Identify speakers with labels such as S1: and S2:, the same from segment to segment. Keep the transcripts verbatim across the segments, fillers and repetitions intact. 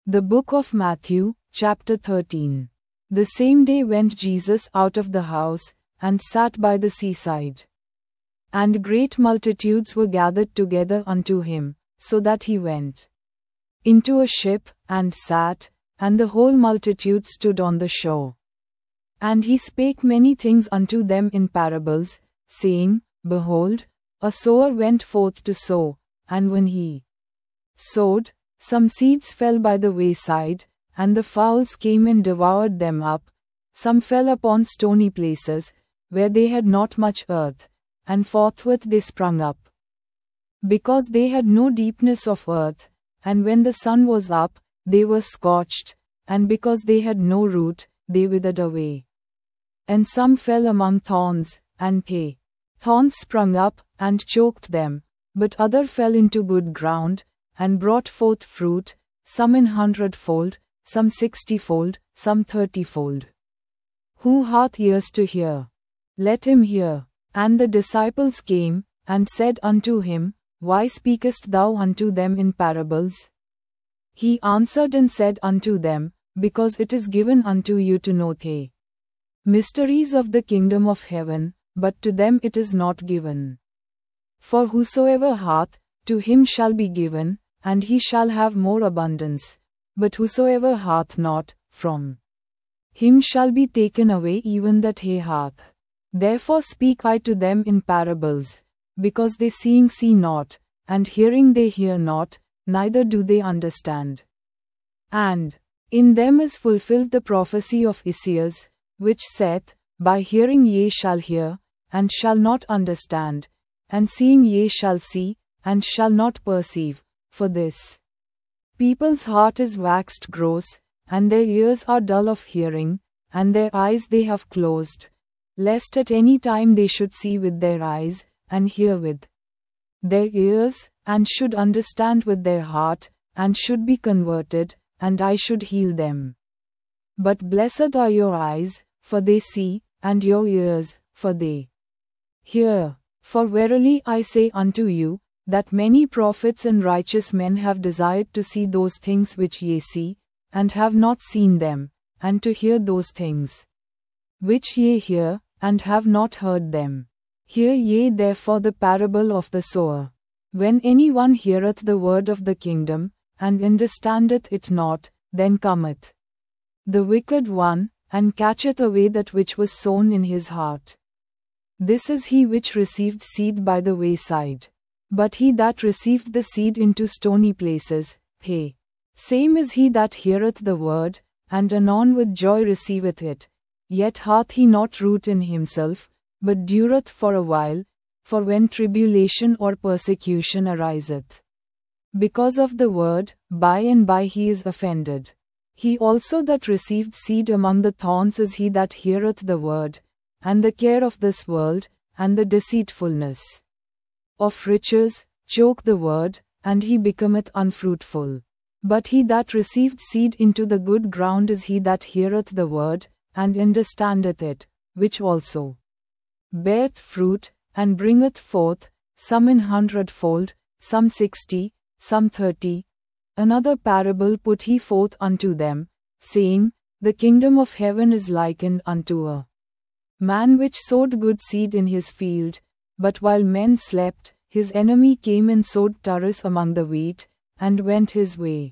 S1: The book of Matthew, chapter thirteen. The same day went Jesus out of the house, and sat by the seaside. And great multitudes were gathered together unto him, so that he went into a ship, and sat, and the whole multitude stood on the shore. And he spake many things unto them in parables, saying, Behold, a sower went forth to sow, and when he sowed, some seeds fell by the wayside, and the fowls came and devoured them up. Some fell upon stony places, where they had not much earth, and forthwith they sprung up, because they had no deepness of earth, and when the sun was up, they were scorched, and because they had no root, they withered away. And some fell among thorns, and they thorns sprung up, and choked them, but other fell into good ground, and brought forth fruit, some an hundredfold, some sixtyfold, some thirtyfold. Who hath ears to hear? Let him hear. And the disciples came, and said unto him, Why speakest thou unto them in parables? He answered and said unto them, Because it is given unto you to know the mysteries of the kingdom of heaven, but to them it is not given. For whosoever hath, to him shall be given, and he shall have more abundance. But whosoever hath not, from him shall be taken away even that he hath. Therefore speak I to them in parables, because they seeing see not, and hearing they hear not, neither do they understand. And in them is fulfilled the prophecy of Isaiah, which saith, By hearing ye shall hear, and shall not understand, and seeing ye shall see, and shall not perceive. For this people's heart is waxed gross, and their ears are dull of hearing, and their eyes they have closed, lest at any time they should see with their eyes, and hear with their ears, and should understand with their heart, and should be converted, and I should heal them. But blessed are your eyes, for they see, and your ears, for they hear. For verily I say unto you, that many prophets and righteous men have desired to see those things which ye see, and have not seen them, and to hear those things which ye hear, and have not heard them. Hear ye therefore the parable of the sower. When any one heareth the word of the kingdom, and understandeth it not, then cometh the wicked one, and catcheth away that which was sown in his heart. This is he which received seed by the wayside. But he that received the seed into stony places, he same is he that heareth the word, and anon with joy receiveth it, yet hath he not root in himself, but dureth for a while. For when tribulation or persecution ariseth because of the word, by and by he is offended. He also that received seed among the thorns is he that heareth the word, and the care of this world, and the deceitfulness of riches, choke the word, and he becometh unfruitful. But he that received seed into the good ground is he that heareth the word, and understandeth it, which also beareth fruit, and bringeth forth, some an hundredfold, some sixty, some thirty. Another parable put he forth unto them, saying, The kingdom of heaven is likened unto a man which sowed good seed in his field, but while men slept, his enemy came and sowed tares among the wheat, and went his way.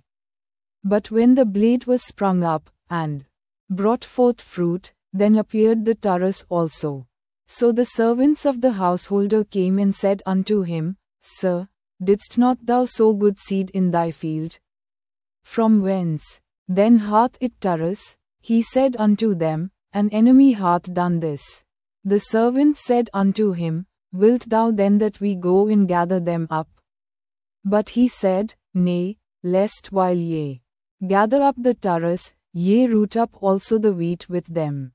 S1: But when the blade was sprung up, and brought forth fruit, then appeared the tares also. So the servants of the householder came and said unto him, Sir, didst not thou sow good seed in thy field? From whence then hath it tares? He said unto them, An enemy hath done this. The servant said unto him, Wilt thou then that we go and gather them up? But he said, Nay, lest while ye gather up the tares, ye root up also the wheat with them.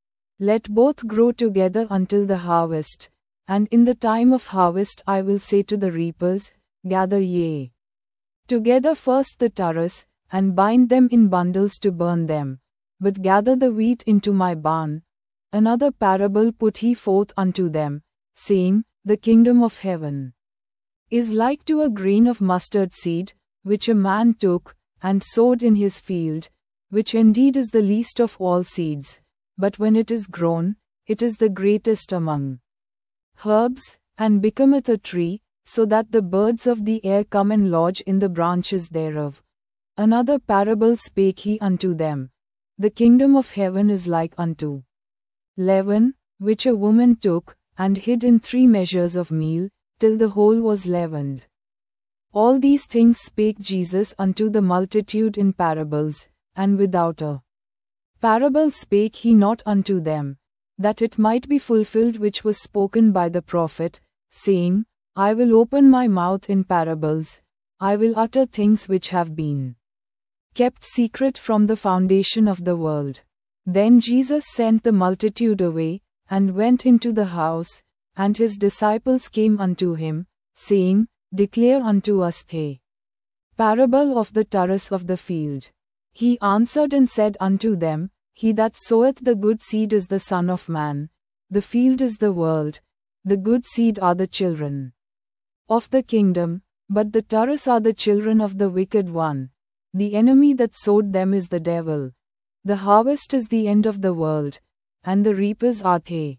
S1: Let both grow together until the harvest, and in the time of harvest I will say to the reapers, Gather ye together first the tares, and bind them in bundles to burn them, but gather the wheat into my barn. Another parable put he forth unto them, saying, The kingdom of heaven is like to a grain of mustard seed, which a man took, and sowed in his field, which indeed is the least of all seeds, but when it is grown, it is the greatest among herbs, and becometh a tree, so that the birds of the air come and lodge in the branches thereof. Another parable spake he unto them. The kingdom of heaven is like unto leaven, which a woman took, and hid in three measures of meal, till the whole was leavened. All these things spake Jesus unto the multitude in parables, and without a parable spake he not unto them, that it might be fulfilled which was spoken by the prophet, saying, I will open my mouth in parables, I will utter things which have been kept secret from the foundation of the world. Then Jesus sent the multitude away, and went into the house, and his disciples came unto him, saying, Declare unto us the parable of the tares of the field. He answered and said unto them, He that soweth the good seed is the Son of Man, the field is the world, the good seed are the children of the kingdom, but the tares are the children of the wicked one. The enemy that sowed them is the devil. The harvest is the end of the world, and the reapers are the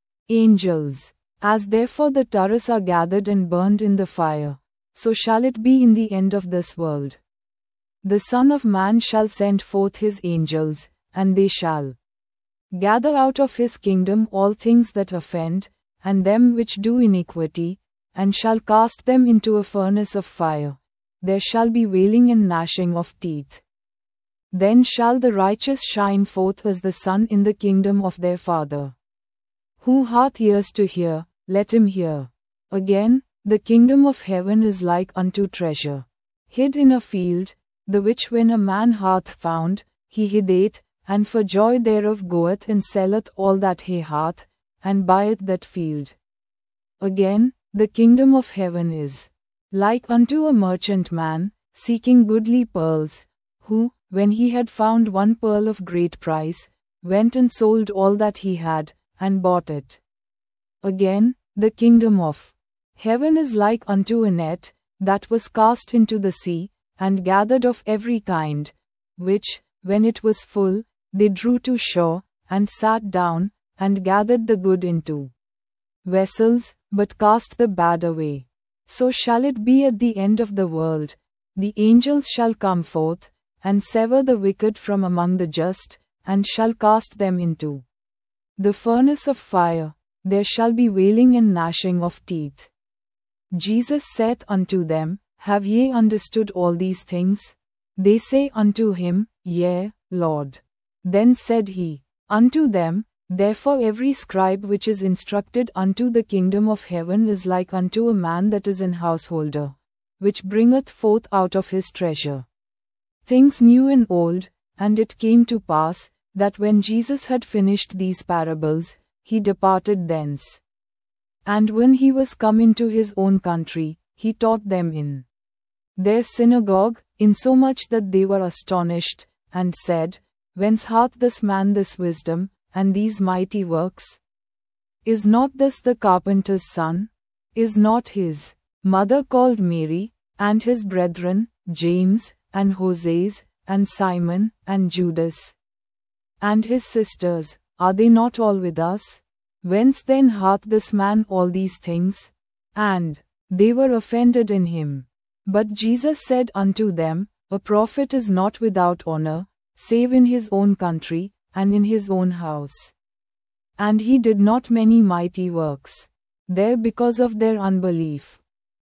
S1: angels. As therefore the tares are gathered and burned in the fire, so shall it be in the end of this world. The Son of Man shall send forth his angels, and they shall gather out of his kingdom all things that offend, and them which do iniquity, and shall cast them into a furnace of fire. There shall be wailing and gnashing of teeth. Then shall the righteous shine forth as the sun in the kingdom of their Father. Who hath ears to hear, let him hear. Again, the kingdom of heaven is like unto treasure hid in a field, the which when a man hath found, he hideth, and for joy thereof goeth and selleth all that he hath, and buyeth that field. Again, the kingdom of heaven is like unto a merchant man, seeking goodly pearls, who, when he had found one pearl of great price, went and sold all that he had, and bought it. Again, the kingdom of heaven is like unto a net, that was cast into the sea, and gathered of every kind, which, when it was full, they drew to shore, and sat down, and gathered the good into vessels, but cast the bad away. So shall it be at the end of the world. The angels shall come forth, and sever the wicked from among the just, and shall cast them into the furnace of fire. There shall be wailing and gnashing of teeth. Jesus saith unto them, Have ye understood all these things? They say unto him, Yea, Lord. Then said he unto them, Therefore every scribe which is instructed unto the kingdom of heaven is like unto a man that is an householder, which bringeth forth out of his treasure things new and old. And it came to pass, that when Jesus had finished these parables, he departed thence. And when he was come into his own country, he taught them in their synagogue, insomuch that they were astonished, and said, Whence hath this man this wisdom, and these mighty works? Is not this the carpenter's son? Is not his mother called Mary, and his brethren, James, and Joses, and Simon, and Judas? And his sisters, are they not all with us? Whence then hath this man all these things? And they were offended in him. But Jesus said unto them, A prophet is not without honor, save in his own country, and in his own house. And he did not many mighty works there because of their unbelief.